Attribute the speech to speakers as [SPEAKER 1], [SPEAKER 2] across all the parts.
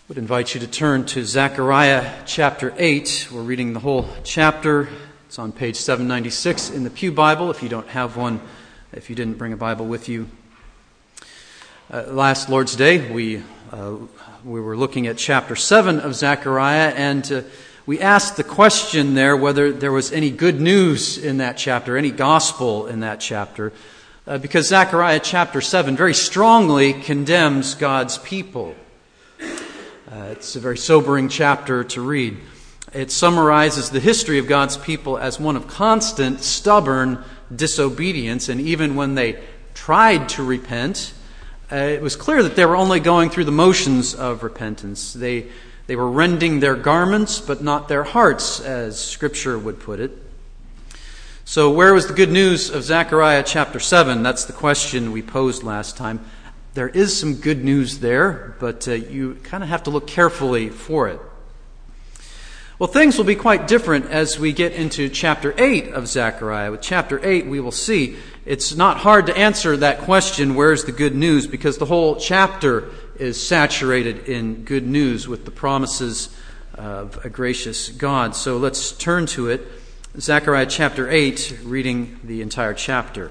[SPEAKER 1] I would invite you to turn to Zechariah chapter 8. We're reading the whole chapter. It's on page 796 in the Pew Bible, if you don't have one, if you didn't bring a Bible with you. Last Lord's Day, we were looking at chapter 7 of Zechariah, and we asked the question there whether there was any good news in that chapter, any gospel in that chapter, because Zechariah chapter 7 very strongly condemns God's people. It's a very sobering chapter to read. It summarizes the history of God's people as one of constant, stubborn disobedience, and even when they tried to repent, it was clear that they were only going through the motions of repentance. They were rending their garments, but not their hearts, as Scripture would put it. So where was the good news of Zechariah chapter 7? That's the question we posed last time. There is some good news there, but you kind of have to look carefully for it. Well, things will be quite different as we get into chapter 8 of Zechariah. With chapter 8, we will see it's not hard to answer that question, where's the good news, because the whole chapter is saturated in good news with the promises of a gracious God. So let's turn to it. Zechariah chapter 8, reading the entire chapter.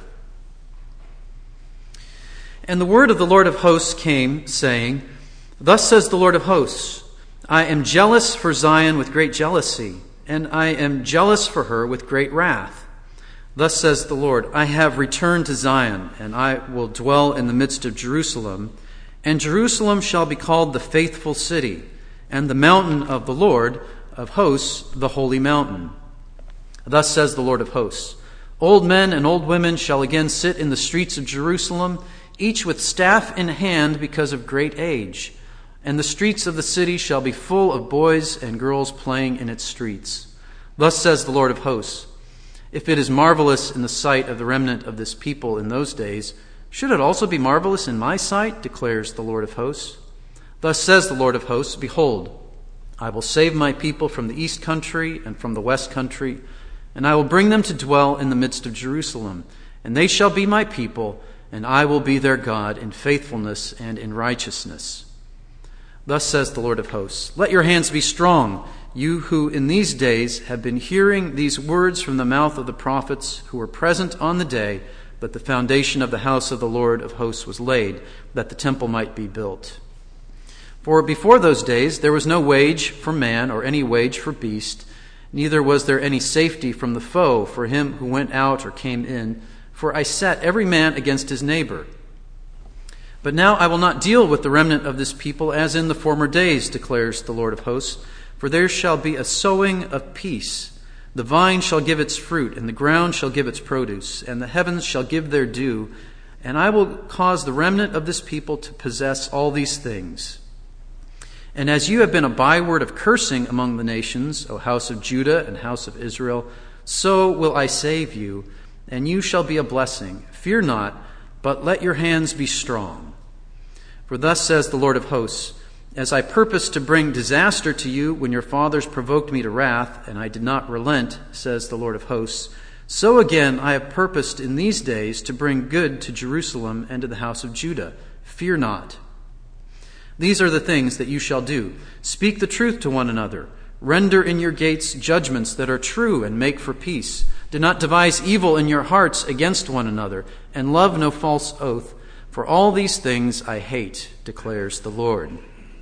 [SPEAKER 1] And the word of the Lord of hosts came, saying, Thus says the Lord of hosts, I am jealous for Zion with great jealousy, and I am jealous for her with great wrath. Thus says the Lord, I have returned to Zion, and I will dwell in the midst of Jerusalem, and Jerusalem shall be called the faithful city, and the mountain of the Lord of hosts, the holy mountain. Thus says the Lord of hosts, Old men and old women shall again sit in the streets of Jerusalem, each with staff in hand because of great age. And the streets of the city shall be full of boys and girls playing in its streets. Thus says the Lord of hosts, If it is marvelous in the sight of the remnant of this people in those days, should it also be marvelous in my sight, declares the Lord of hosts. Thus says the Lord of hosts, Behold, I will save my people from the east country and from the west country, and I will bring them to dwell in the midst of Jerusalem, and they shall be my people, and I will be their God in faithfulness and in righteousness. Thus says the Lord of hosts, Let your hands be strong, you who in these days have been hearing these words from the mouth of the prophets who were present on the day that the foundation of the house of the Lord of hosts was laid, that the temple might be built. For before those days there was no wage for man or any wage for beast, neither was there any safety from the foe for him who went out or came in, for I set every man against his neighbor. But now I will not deal with the remnant of this people as in the former days, declares the Lord of hosts, for there shall be a sowing of peace. The vine shall give its fruit, and the ground shall give its produce, and the heavens shall give their due, and I will cause the remnant of this people to possess all these things. And as you have been a byword of cursing among the nations, O house of Judah and house of Israel, so will I save you, and you shall be a blessing. Fear not, but let your hands be strong. For thus says the Lord of hosts, As I purposed to bring disaster to you when your fathers provoked me to wrath, and I did not relent, says the Lord of hosts, so again I have purposed in these days to bring good to Jerusalem and to the house of Judah. Fear not. These are the things that you shall do. Speak the truth to one another. Render in your gates judgments that are true and make for peace. Do not devise evil in your hearts against one another, and love no false oath. For all these things I hate, declares the Lord.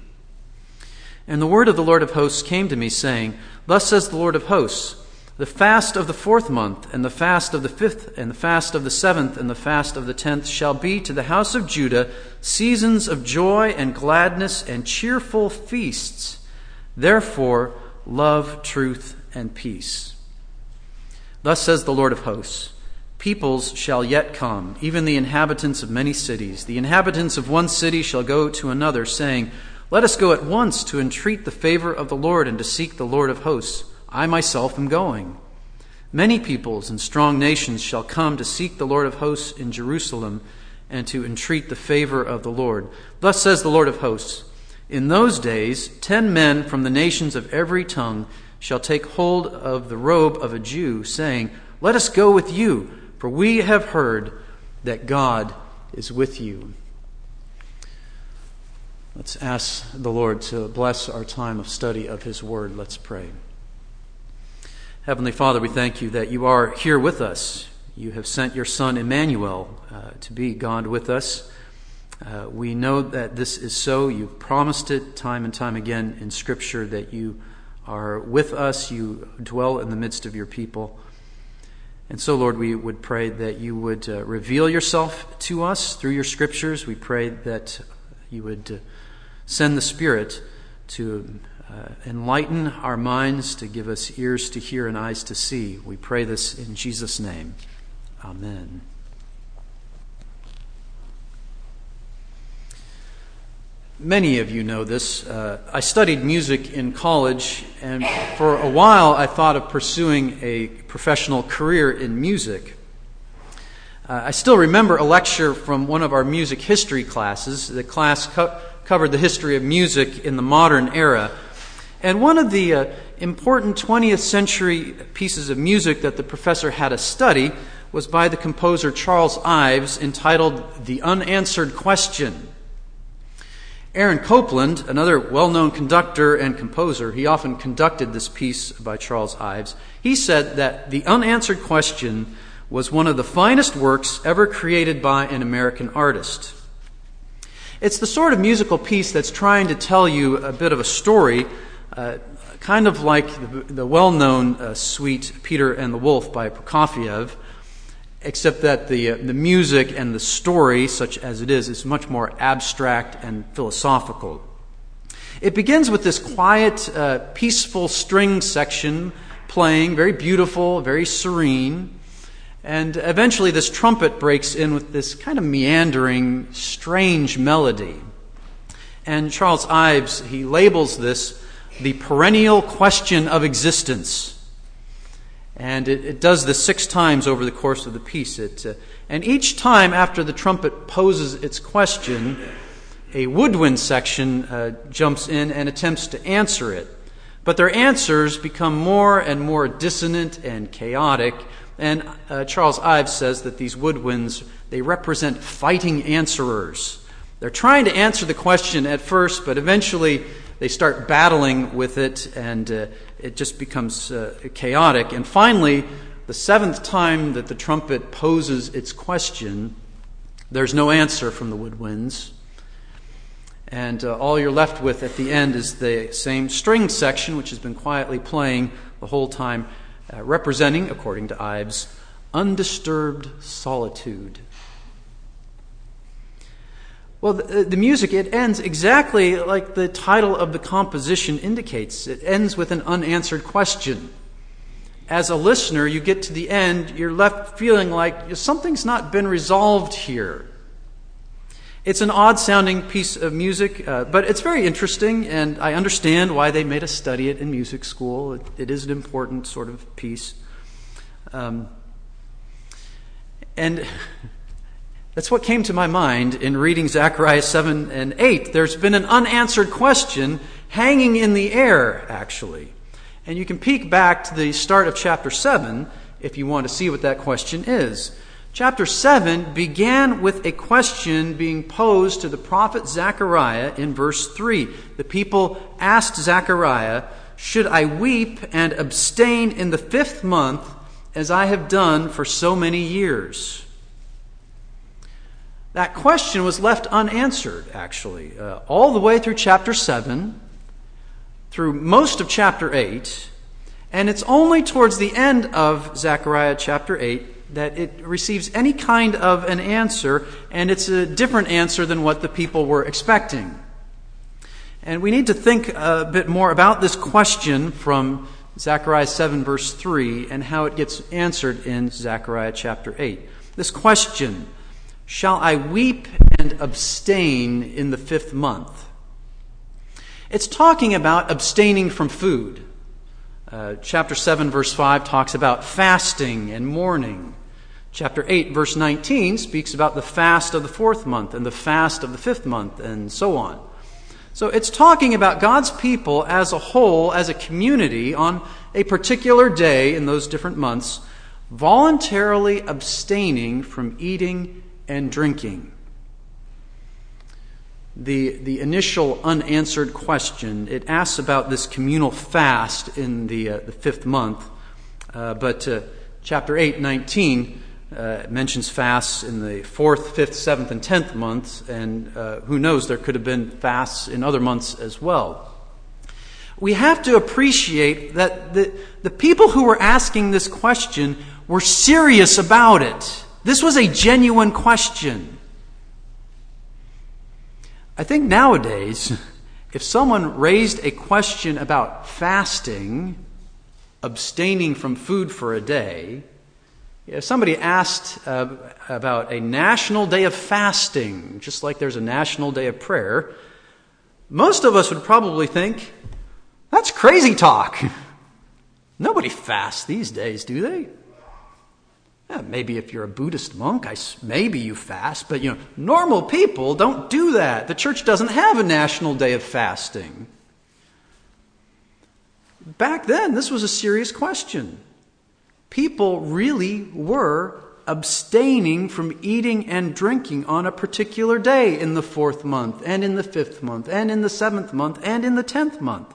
[SPEAKER 1] And the word of the Lord of hosts came to me, saying, Thus says the Lord of hosts, The fast of the 4th month, and the fast of the 5th, and the fast of the 7th, and the fast of the 10th shall be to the house of Judah seasons of joy and gladness and cheerful feasts. Therefore, love, truth, and peace. Thus says the Lord of hosts, Peoples shall yet come, even the inhabitants of many cities. The inhabitants of one city shall go to another, saying, Let us go at once to entreat the favor of the Lord and to seek the Lord of hosts. I myself am going. Many peoples and strong nations shall come to seek the Lord of hosts in Jerusalem and to entreat the favor of the Lord. Thus says the Lord of hosts, In those days 10 men from the nations of every tongue shall take hold of the robe of a Jew, saying, Let us go with you, for we have heard that God is with you. Let's ask the Lord to bless our time of study of His Word. Let's pray. Heavenly Father, we thank you that you are here with us. You have sent your Son, Emmanuel, to be God with us. We know that this is so. You've promised it time and time again in Scripture that you are with us. You dwell in the midst of your people. And so, Lord, we would pray that you would reveal yourself to us through your Scriptures. We pray that you would send the Spirit to enlighten our minds, to give us ears to hear and eyes to see. We pray this in Jesus' name. Amen. Many of you know this. I studied music in college, and for a while I thought of pursuing a professional career in music. I still remember a lecture from one of our music history classes. The class covered the history of music in the modern era. And one of the important 20th century pieces of music that the professor had us study was by the composer Charles Ives, entitled The Unanswered Question. Aaron Copland, another well-known conductor and composer, he often conducted this piece by Charles Ives. He said that The Unanswered Question was one of the finest works ever created by an American artist. It's the sort of musical piece that's trying to tell you a bit of a story, kind of like the well-known suite Peter and the Wolf by Prokofiev, except that the music and the story, such as it is much more abstract and philosophical. It begins with this quiet, peaceful string section playing, very beautiful, very serene. And eventually this trumpet breaks in with this kind of meandering, strange melody. And Charles Ives, he labels this the perennial question of existence. And it does this 6 times over the course of the piece. And each time after the trumpet poses its question, a woodwind section jumps in and attempts to answer it. But their answers become more and more dissonant and chaotic. And Charles Ives says that these woodwinds, they represent fighting answerers. They're trying to answer the question at first, but eventually they start battling with it, and it just becomes chaotic. And finally, the 7th time that the trumpet poses its question, there's no answer from the woodwinds. And all you're left with at the end is the same string section, which has been quietly playing the whole time, representing, according to Ives, undisturbed solitude. Well, the music, it ends exactly like the title of the composition indicates. It ends with an unanswered question. As a listener, you get to the end, you're left feeling like something's not been resolved here. It's an odd-sounding piece of music, but it's very interesting, and I understand why they made us study it in music school. It is an important sort of piece. And that's what came to my mind in reading Zechariah 7 and 8. There's been an unanswered question hanging in the air, actually. And you can peek back to the start of chapter 7 if you want to see what that question is. Chapter 7 began with a question being posed to the prophet Zechariah in verse 3. The people asked Zechariah, "Should I weep and abstain in the 5th month as I have done for so many years?" That question was left unanswered, actually, all the way through chapter 7, through most of chapter 8, and it's only towards the end of Zechariah chapter 8 that it receives any kind of an answer, and it's a different answer than what the people were expecting. And we need to think a bit more about this question from Zechariah 7 verse 3 and how it gets answered in Zechariah chapter 8. This question, shall I weep and abstain in the 5th month? It's talking about abstaining from food. Chapter 7 verse 5 talks about fasting and mourning. Chapter 8 verse 19 speaks about the fast of the 4th month and the fast of the 5th month and so on. So it's talking about God's people as a whole, as a community, on a particular day in those different months, voluntarily abstaining from eating and drinking. the initial unanswered question. It asks about this communal fast in the fifth month, but chapter 8:19 mentions fasts in the 4th, 5th, 7th, and 10th months, and who knows, there could have been fasts in other months as well. We have to appreciate that the people who were asking this question were serious about it. This was a genuine question. I think nowadays, if someone raised a question about fasting, abstaining from food for a day, if somebody asked about a national day of fasting, just like there's a national day of prayer, most of us would probably think, that's crazy talk. Nobody fasts these days, do they? Yeah, maybe if you're a Buddhist monk, maybe you fast, but normal people don't do that. The church doesn't have a national day of fasting. Back then, this was a serious question. People really were abstaining from eating and drinking on a particular day in the 4th month, and in the 5th month, and in the 7th month, and in the 10th month.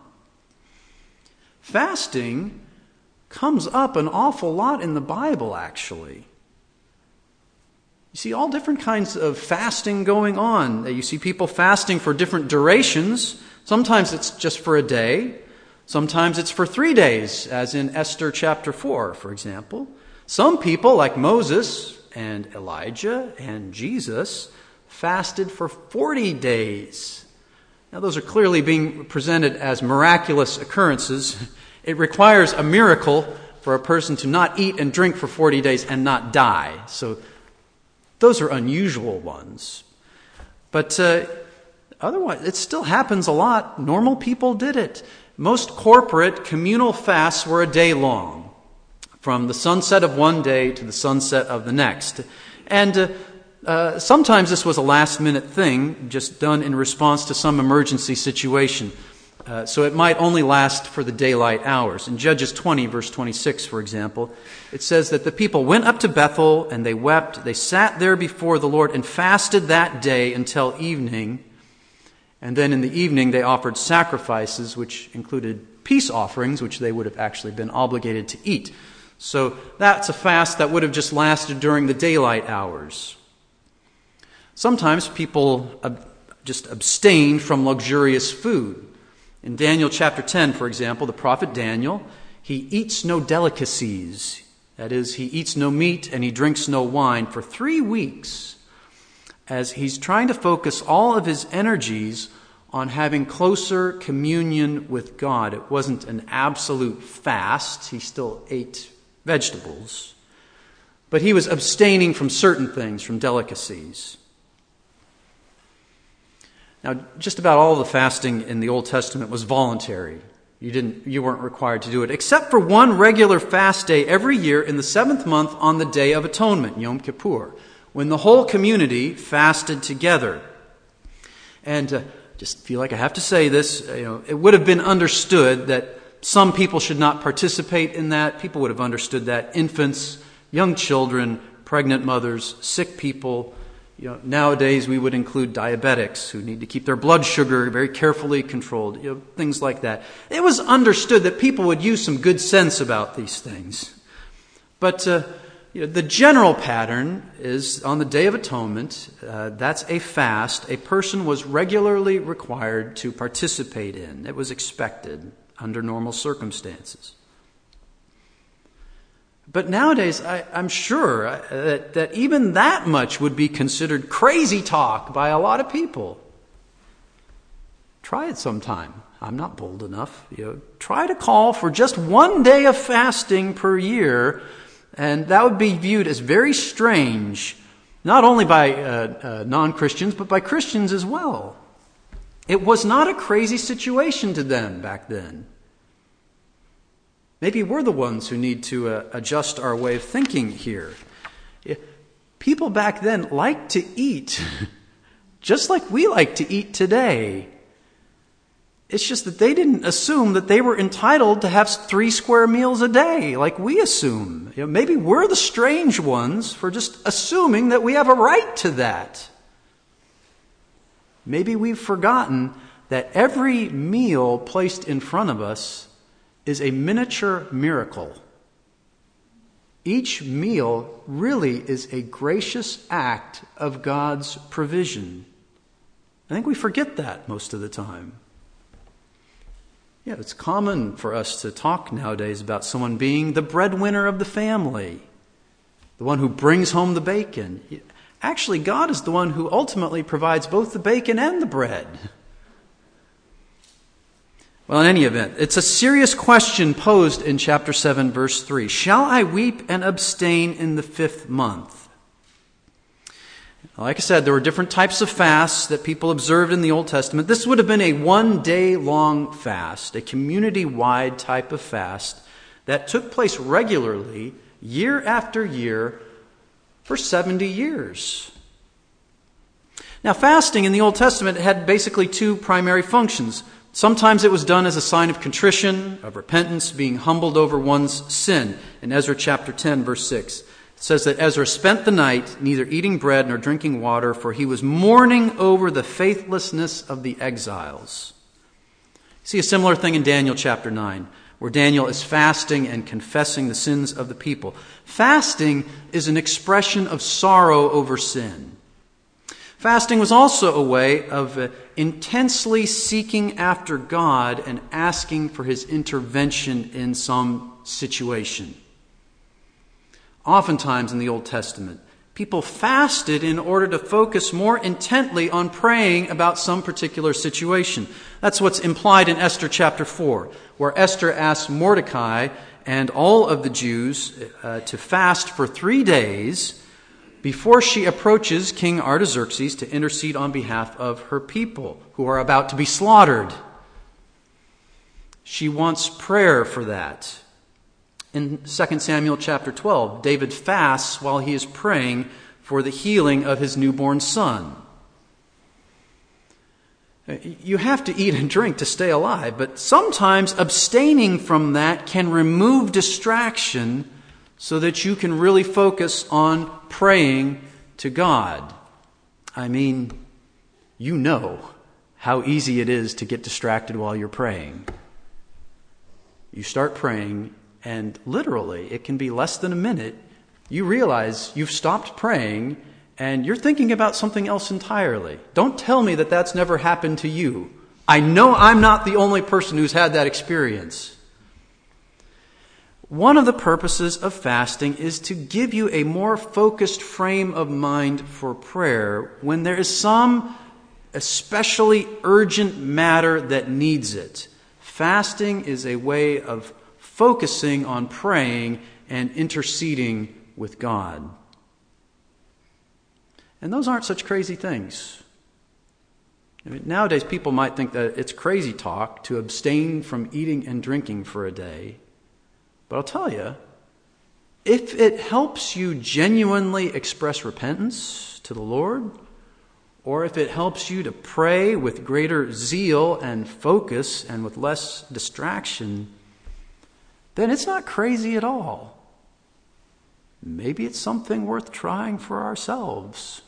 [SPEAKER 1] Fasting comes up an awful lot in the Bible, actually. You see all different kinds of fasting going on. You see people fasting for different durations. Sometimes it's just for a day. Sometimes it's for 3 days, as in Esther chapter 4, for example. Some people, like Moses and Elijah and Jesus, fasted for 40 days. Now, those are clearly being presented as miraculous occurrences. It requires a miracle for a person to not eat and drink for 40 days and not die. So those are unusual ones. But otherwise, it still happens a lot. Normal people did it. Most corporate communal fasts were a day long, from the sunset of one day to the sunset of the next. And sometimes this was a last-minute thing, just done in response to some emergency situation. So it might only last for the daylight hours. In Judges 20, verse 26, for example, it says that the people went up to Bethel and they wept. They sat there before the Lord and fasted that day until evening. And then in the evening they offered sacrifices, which included peace offerings, which they would have actually been obligated to eat. So that's a fast that would have just lasted during the daylight hours. Sometimes people just abstain from luxurious food. In Daniel chapter 10, for example, the prophet Daniel, he eats no delicacies. That is, he eats no meat and he drinks no wine for 3 weeks, as he's trying to focus all of his energies on having closer communion with God. It wasn't an absolute fast. He still ate vegetables. But he was abstaining from certain things, from delicacies. Now, just about all the fasting in the Old Testament was voluntary. You weren't required to do it, except for one regular fast day every year in the 7th month on the Day of Atonement, Yom Kippur, when the whole community fasted together. And just feel like I have to say this, it would have been understood that some people should not participate in that. People would have understood that. Infants, young children, pregnant mothers, sick people. Nowadays we would include diabetics who need to keep their blood sugar very carefully controlled, things like that. It was understood that people would use some good sense about these things. But the general pattern is on the Day of Atonement, that's a fast a person was regularly required to participate in. It was expected under normal circumstances. But nowadays, I'm sure that even that much would be considered crazy talk by a lot of people. Try it sometime. I'm not bold enough. Try to call for just 1 day of fasting per year, and that would be viewed as very strange, not only by non-Christians, but by Christians as well. It was not a crazy situation to them back then. Maybe we're the ones who need to adjust our way of thinking here. People back then liked to eat, just like we like to eat today. It's just that they didn't assume that they were entitled to have 3 square meals a day, like we assume. Maybe we're the strange ones for just assuming that we have a right to that. maybe we've forgotten that every meal placed in front of us is a miniature miracle. Each meal really is a gracious act of God's provision. I think we forget that most of the time. Yeah, it's common for us to talk nowadays about someone being the breadwinner of the family, the one who brings home the bacon. Actually, God is the one who ultimately provides both the bacon and the bread. Well, in any event, it's a serious question posed in chapter 7, verse 3. Shall I weep and abstain in the 5th month? Like I said, there were different types of fasts that people observed in the Old Testament. This would have been a 1-day-long fast, a community-wide type of fast that took place regularly, year after year, for 70 years. Now, fasting in the Old Testament had basically two primary functions. Sometimes it was done as a sign of contrition, of repentance, being humbled over one's sin. In Ezra chapter 10, verse 6, it says that Ezra spent the night neither eating bread nor drinking water, for he was mourning over the faithlessness of the exiles. See a similar thing in Daniel chapter 9, where Daniel is fasting and confessing the sins of the people. Fasting is an expression of sorrow over sin. Fasting was also a way of intensely seeking after God and asking for His intervention in some situation. Oftentimes in the Old Testament, people fasted in order to focus more intently on praying about some particular situation. That's what's implied in Esther chapter 4, where Esther asks Mordecai and all of the Jews to fast for 3 days before she approaches King Artaxerxes to intercede on behalf of her people who are about to be slaughtered. She wants prayer for that. In 2 Samuel chapter 12, David fasts while he is praying for the healing of his newborn son. You have to eat and drink to stay alive, but sometimes abstaining from that can remove distraction so that you can really focus on praying to God. I mean, you know how easy it is to get distracted while you're praying. You start praying, and literally, it can be less than a minute. You realize you've stopped praying, and you're thinking about something else entirely. Don't tell me that that's never happened to you. I know I'm not the only person who's had that experience. One of the purposes of fasting is to give you a more focused frame of mind for prayer when there is some especially urgent matter that needs it. Fasting is a way of focusing on praying and interceding with God. And those aren't such crazy things. I mean, nowadays people might think that it's crazy talk to abstain from eating and drinking for a day. But I'll tell you, if it helps you genuinely express repentance to the Lord, or if it helps you to pray with greater zeal and focus and with less distraction, then it's not crazy at all. Maybe it's something worth trying for ourselves.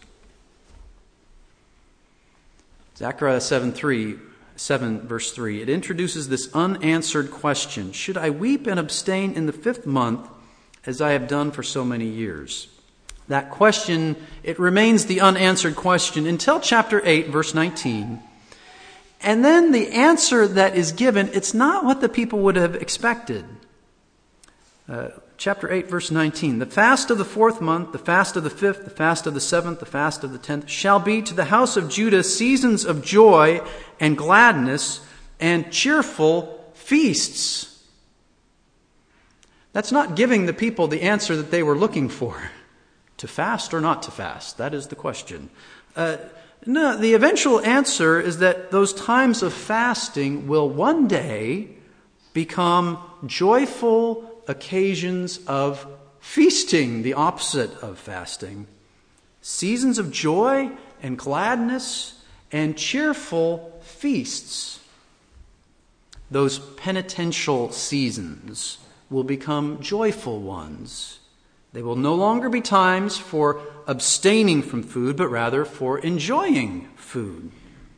[SPEAKER 1] Zechariah 7 verse 3, it introduces this unanswered question. Should I weep and abstain in the 5th month as I have done for so many years? That question, it remains the unanswered question until chapter 8, verse 19. And then the answer that is given, it's not what the people would have expected. Chapter 8, verse 19. The fast of the 4th month, the fast of the 5th, the fast of the 7th, the fast of the 10th shall be to the house of Judah seasons of joy and gladness and cheerful feasts. That's not giving the people the answer that they were looking for. To fast or not to fast? That is the question. No, the eventual answer is that those times of fasting will one day become joyful occasions of feasting, the opposite of fasting. Seasons of joy and gladness and cheerful feasts. Those penitential seasons will become joyful ones. They will no longer be times for abstaining from food, but rather for enjoying food.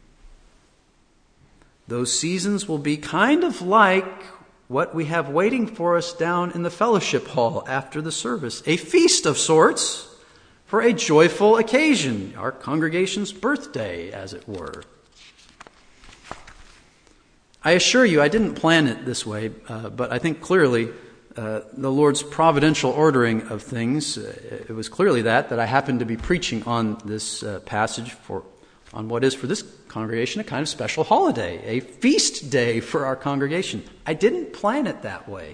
[SPEAKER 1] those seasons will be kind of like what we have waiting for us down in the fellowship hall after the service. A feast of sorts for a joyful occasion, our congregation's birthday, as it were. I assure you, I didn't plan it this way, but I think clearly the Lord's providential ordering of things, it was clearly that I happened to be preaching on this passage on what is for this congregation a kind of special holiday, a feast day for our congregation. I didn't plan it that way.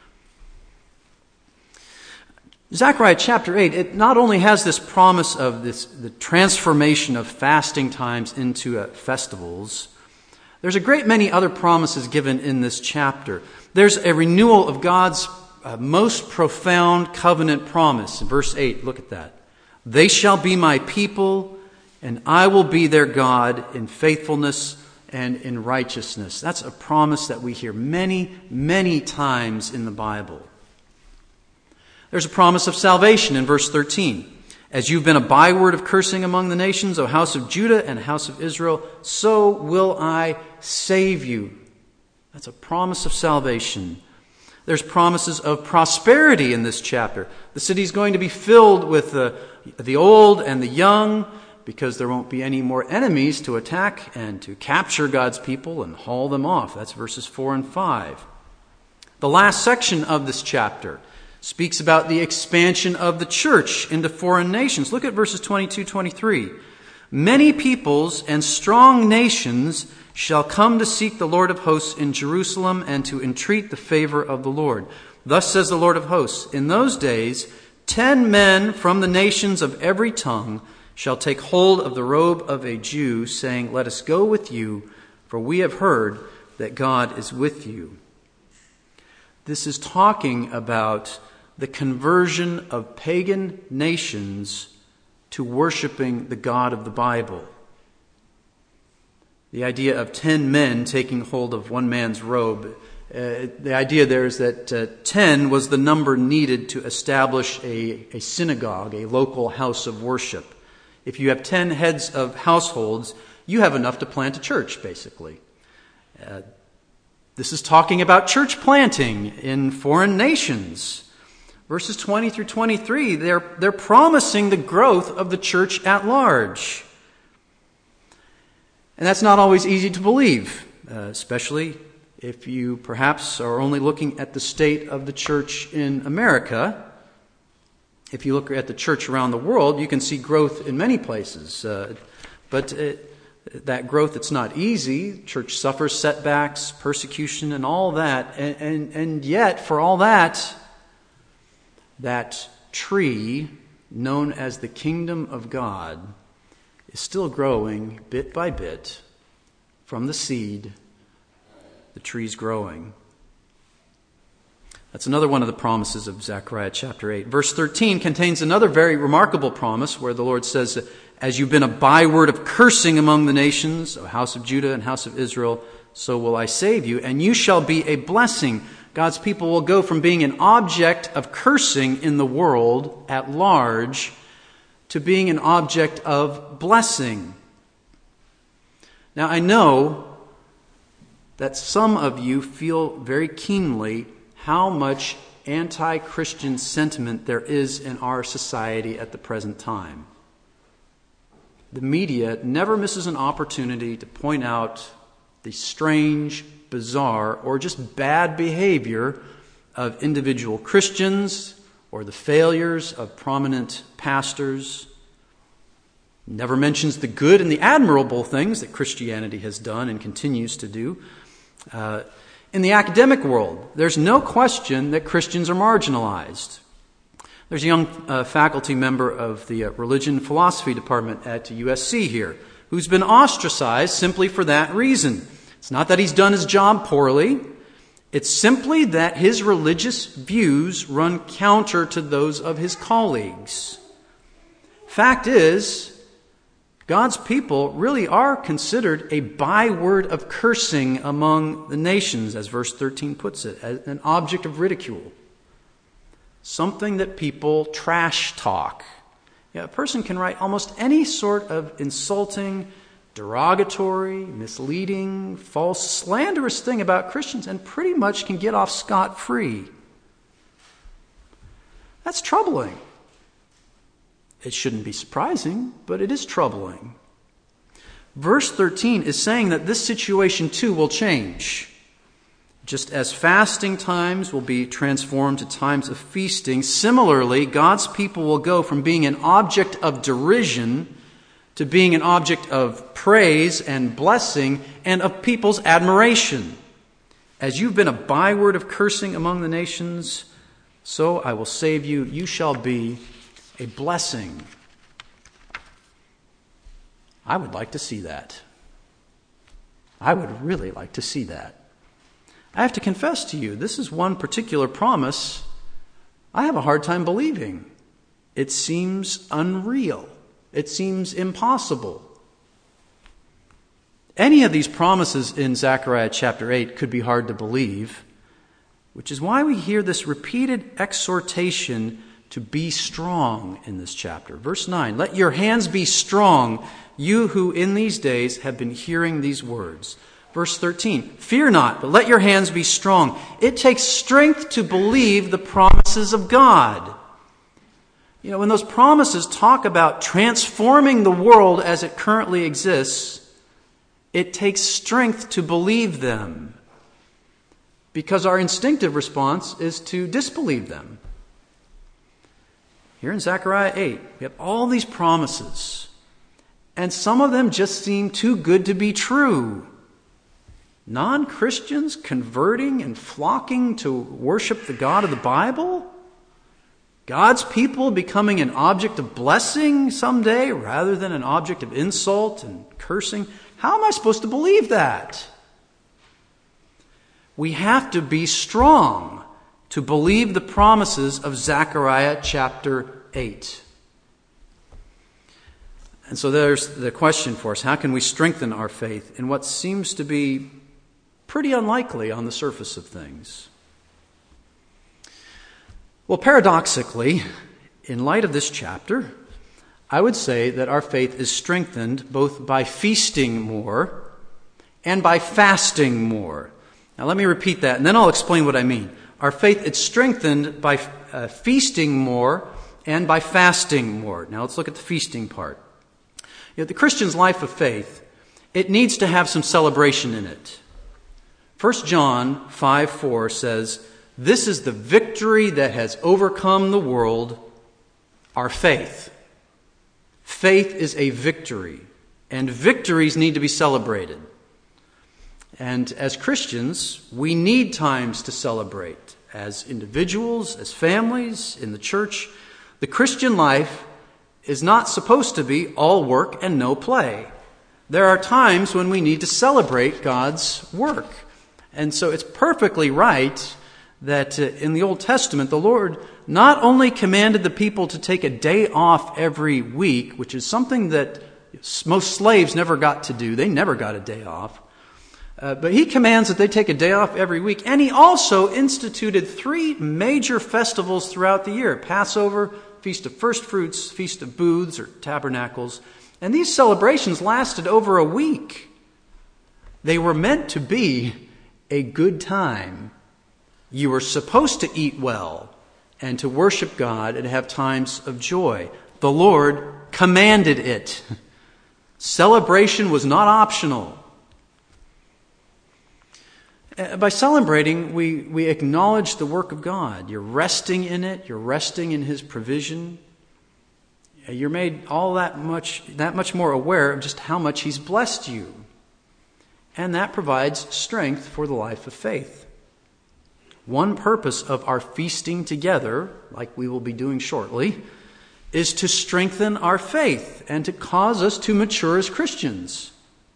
[SPEAKER 1] Zechariah chapter 8, it not only has this promise of the transformation of fasting times into festivals, there's a great many other promises given in this chapter. There's a renewal of God's most profound covenant promise. In verse 8, look at that. They shall be my people, and I will be their God in faithfulness and in righteousness. That's a promise that we hear many, many times in the Bible. There's a promise of salvation in verse 13. As you've been a byword of cursing among the nations, O house of Judah and house of Israel, so will I save you. That's a promise of salvation. There's promises of prosperity in this chapter. The city's going to be filled with the old and the young, because there won't be any more enemies to attack and to capture God's people and haul them off. That's verses 4 and 5. The last section of this chapter speaks about the expansion of the church into foreign nations. Look at verses 22-23. Many peoples and strong nations shall come to seek the Lord of hosts in Jerusalem and to entreat the favor of the Lord. Thus says the Lord of hosts, in those days 10 men from the nations of every tongue shall take hold of the robe of a Jew, saying, let us go with you, for we have heard that God is with you. This is talking about the conversion of pagan nations to worshiping the God of the Bible. The idea of 10 men taking hold of one man's robe, the idea there is that 10 was the number needed to establish a synagogue, a local house of worship. If you have 10 heads of households, you have enough to plant a church, basically. This is talking about church planting in foreign nations. Verses 20 through 23, they're promising the growth of the church at large. And that's not always easy to believe, especially if you perhaps are only looking at the state of the church in America. If you look at the church around the world, you can see growth in many places. But that growth, it's not easy. Church suffers setbacks, persecution, and all that. And yet, for all that, that tree known as the kingdom of God is still growing bit by bit from the seed. The tree's growing. That's another one of the promises of Zechariah chapter 8. Verse 13 contains another very remarkable promise where the Lord says, as you've been a byword of cursing among the nations, O house of Judah and house of Israel, so will I save you, and you shall be a blessing. God's people will go from being an object of cursing in the world at large to being an object of blessing. Now, I know that some of you feel very keenly how much anti-Christian sentiment there is in our society at the present time. The media never misses an opportunity to point out the strange, bizarre, or just bad behavior of individual Christians or the failures of prominent pastors. Never mentions the good and the admirable things that Christianity has done and continues to do. In the academic world, there's no question that Christians are marginalized. There's a young faculty member of the religion philosophy department at USC here who's been ostracized simply for that reason. It's not that he's done his job poorly. It's simply that his religious views run counter to those of his colleagues. Fact is, God's people really are considered a byword of cursing among the nations, as verse 13 puts it, as an object of ridicule. Something that people trash talk. A person can write almost any sort of insulting, derogatory, misleading, false, slanderous thing about Christians and pretty much can get off scot-free. That's troubling. It shouldn't be surprising, but it is troubling. Verse 13 is saying that this situation too will change. Just as fasting times will be transformed to times of feasting, similarly, God's people will go from being an object of derision to being an object of praise and blessing and of people's admiration. As you've been a byword of cursing among the nations, so I will save you. You shall be a blessing. I would like to see that. I would really like to see that. I have to confess to you, this is one particular promise I have a hard time believing. It seems unreal. It seems impossible. Any of these promises in Zechariah chapter 8 could be hard to believe, which is why we hear this repeated exhortation to be strong in this chapter. Verse 9, let your hands be strong, you who in these days have been hearing these words. Verse 13, fear not, but let your hands be strong. It takes strength to believe the promises of God. You know, when those promises talk about transforming the world as it currently exists, it takes strength to believe them, because our instinctive response is to disbelieve them. Here in Zechariah 8, we have all these promises, and some of them just seem too good to be true. Non-Christians converting and flocking to worship the God of the Bible? God's people becoming an object of blessing someday rather than an object of insult and cursing? How am I supposed to believe that? We have to be strong to believe the promises of Zechariah chapter 8. And so there's the question for us. How can we strengthen our faith in what seems to be pretty unlikely on the surface of things? Well, paradoxically, in light of this chapter, I would say that our faith is strengthened both by feasting more and by fasting more. Now let me repeat that, and then I'll explain what I mean. Our faith is strengthened by feasting more and by fasting more. Now let's look at the feasting part. You know, the Christian's life of faith, it needs to have some celebration in it. 1 John 5:4 says, this is the victory that has overcome the world, our faith. Faith is a victory, and victories need to be celebrated. And as Christians, we need times to celebrate. As individuals, as families, in the church, the Christian life is not supposed to be all work and no play. There are times when we need to celebrate God's work. And so it's perfectly right that in the Old Testament, the Lord not only commanded the people to take a day off every week, which is something that most slaves never got to do. They never got a day off. But he commands that they take a day off every week. And he also instituted 3 major festivals throughout the year. Passover, Feast of First Fruits, Feast of Booths or Tabernacles. And these celebrations lasted over a week. They were meant to be a good time. You were supposed to eat well and to worship God and have times of joy. The Lord commanded it. Celebration was not optional. By celebrating, we acknowledge the work of God. You're resting in it. You're resting in His provision. You're made all that much more aware of just how much He's blessed you. And that provides strength for the life of faith. One purpose of our feasting together, like we will be doing shortly, is to strengthen our faith and to cause us to mature as Christians.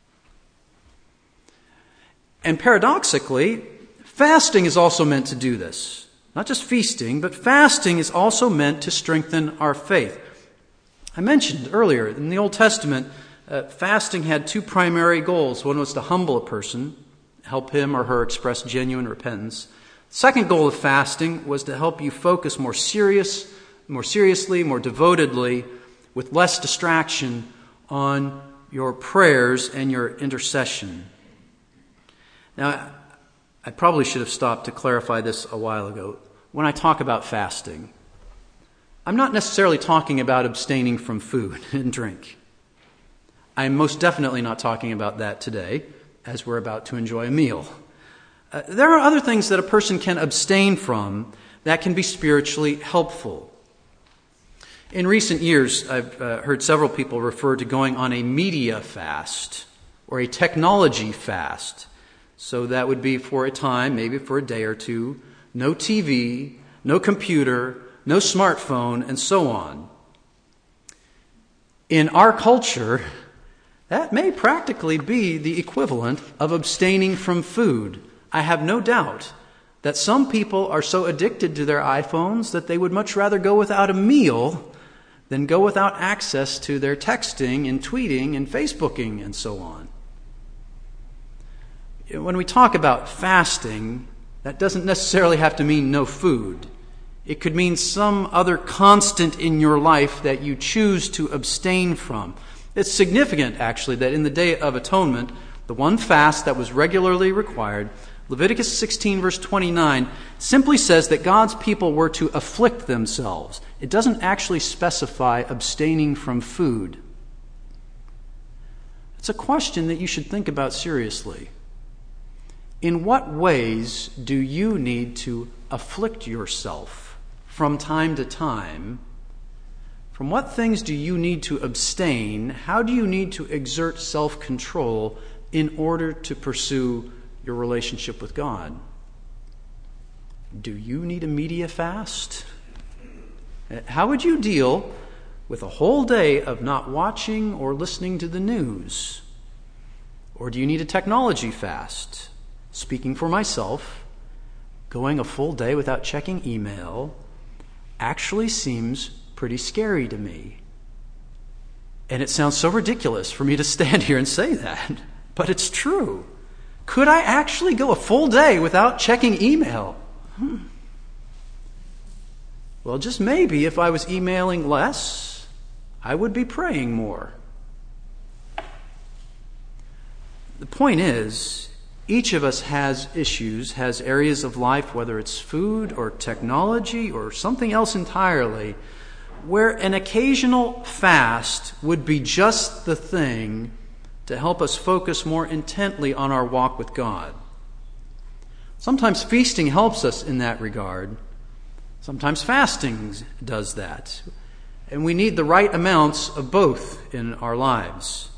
[SPEAKER 1] And paradoxically, fasting is also meant to do this. Not just feasting, but fasting is also meant to strengthen our faith. I mentioned earlier, in the Old Testament, fasting had 2 primary goals. One was to humble a person, help him or her express genuine repentance. The second goal of fasting was to help you focus more seriously, more devotedly, with less distraction on your prayers and your intercession. Now, I probably should have stopped to clarify this a while ago. When I talk about fasting, I'm not necessarily talking about abstaining from food and drink. I'm most definitely not talking about that today, as we're about to enjoy a meal. There are other things that a person can abstain from that can be spiritually helpful. In recent years, I've heard several people refer to going on a media fast or a technology fast. So that would be for a time, maybe for a day or two, no TV, no computer, no smartphone, and so on. In our culture, that may practically be the equivalent of abstaining from food. I have no doubt that some people are so addicted to their iPhones that they would much rather go without a meal than go without access to their texting and tweeting and Facebooking and so on. When we talk about fasting, that doesn't necessarily have to mean no food. It could mean some other constant in your life that you choose to abstain from. It's significant, actually, that in the Day of Atonement, the one fast that was regularly required, Leviticus 16, verse 29, simply says that God's people were to afflict themselves. It doesn't actually specify abstaining from food. It's a question that you should think about seriously. In what ways do you need to afflict yourself from time to time? From what things do you need to abstain? How do you need to exert self-control in order to pursue your relationship with God? Do you need a media fast? How would you deal with a whole day of not watching or listening to the news? Or do you need a technology fast? Speaking for myself, going a full day without checking email actually seems pretty scary to me. And it sounds so ridiculous for me to stand here and say that, but it's true. Could I actually go a full day without checking email? Well, just maybe if I was emailing less, I would be praying more. The point is, each of us has issues, has areas of life, whether it's food or technology or something else entirely, where an occasional fast would be just the thing to help us focus more intently on our walk with God. Sometimes feasting helps us in that regard. Sometimes fasting does that. And we need the right amounts of both in our lives.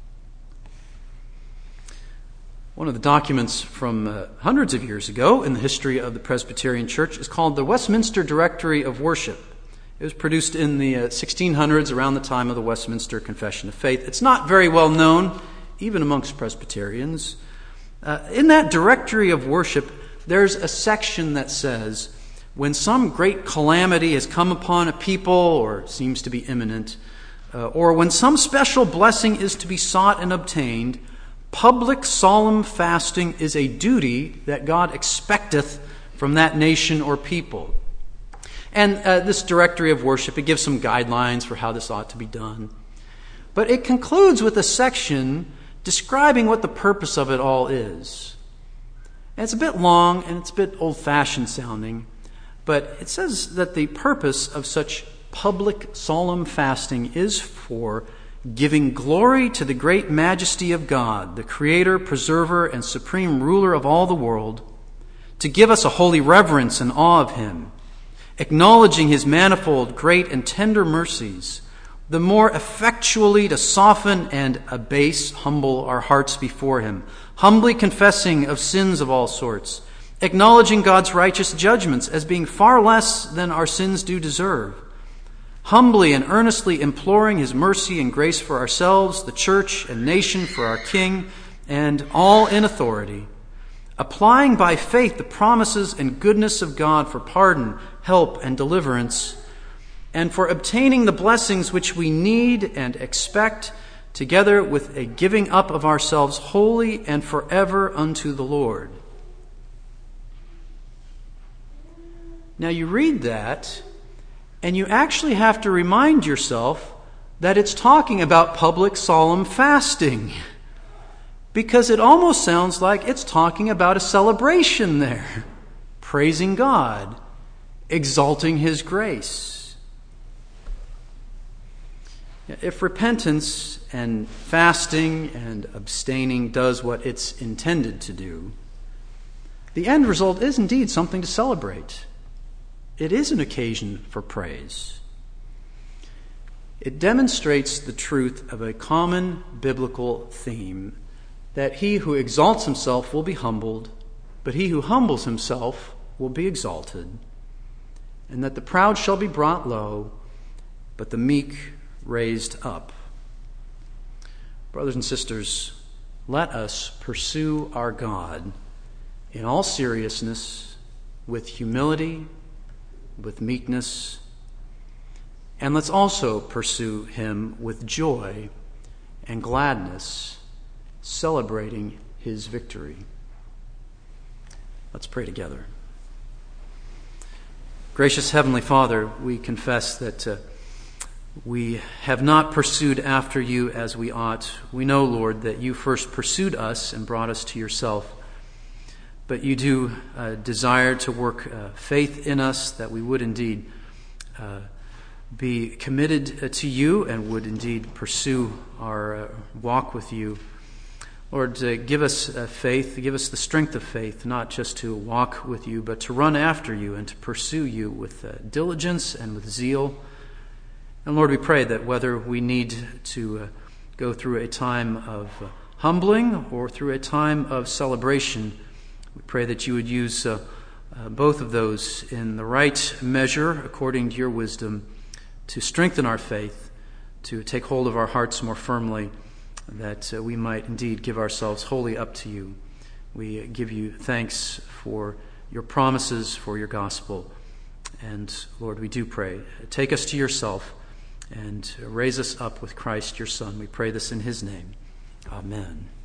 [SPEAKER 1] One of the documents from hundreds of years ago in the history of the Presbyterian Church is called the Westminster Directory of Worship. It was produced in the 1600s, around the time of the Westminster Confession of Faith. It's not very well known, even amongst Presbyterians. In that Directory of Worship, there's a section that says, when some great calamity has come upon a people, or seems to be imminent, or when some special blessing is to be sought and obtained, public solemn fasting is a duty that God expecteth from that nation or people. And this Directory of Worship, it gives some guidelines for how this ought to be done. But it concludes with a section describing what the purpose of it all is. And it's a bit long and it's a bit old-fashioned sounding, but it says that the purpose of such public solemn fasting is for giving glory to the great majesty of God, the Creator, Preserver, and Supreme Ruler of all the world, to give us a holy reverence and awe of Him, acknowledging His manifold, great, and tender mercies, the more effectually to soften and abase, humble our hearts before Him, humbly confessing of sins of all sorts, acknowledging God's righteous judgments as being far less than our sins do deserve, humbly and earnestly imploring His mercy and grace for ourselves, the church and nation, for our King, and all in authority, applying by faith the promises and goodness of God for pardon, help, and deliverance, and for obtaining the blessings which we need and expect, together with a giving up of ourselves wholly and forever unto the Lord. Now you read that, and you actually have to remind yourself that it's talking about public solemn fasting, because it almost sounds like it's talking about a celebration there, praising God, exalting His grace. If repentance and fasting and abstaining does what it's intended to do, the end result is indeed something to celebrate. It is an occasion for praise. It demonstrates the truth of a common biblical theme, that he who exalts himself will be humbled, but he who humbles himself will be exalted, and that the proud shall be brought low, but the meek raised up. Brothers and sisters, let us pursue our God in all seriousness, with humility, with meekness, and let's also pursue Him with joy and gladness, celebrating His victory. Let's pray together. Gracious Heavenly Father, we confess that we have not pursued after You as we ought. We know, Lord, that You first pursued us and brought us to Yourself. But You do desire to work faith in us, that we would indeed be committed to You and would indeed pursue our walk with You. Lord, give us faith, give us the strength of faith, not just to walk with You, but to run after You and to pursue You with diligence and with zeal. And Lord, we pray that whether we need to go through a time of humbling or through a time of celebration, we pray that You would use both of those in the right measure, according to Your wisdom, to strengthen our faith, to take hold of our hearts more firmly, that we might indeed give ourselves wholly up to You. We give You thanks for Your promises, for Your gospel. And Lord, we do pray, take us to Yourself and raise us up with Christ, Your Son. We pray this in His name. Amen.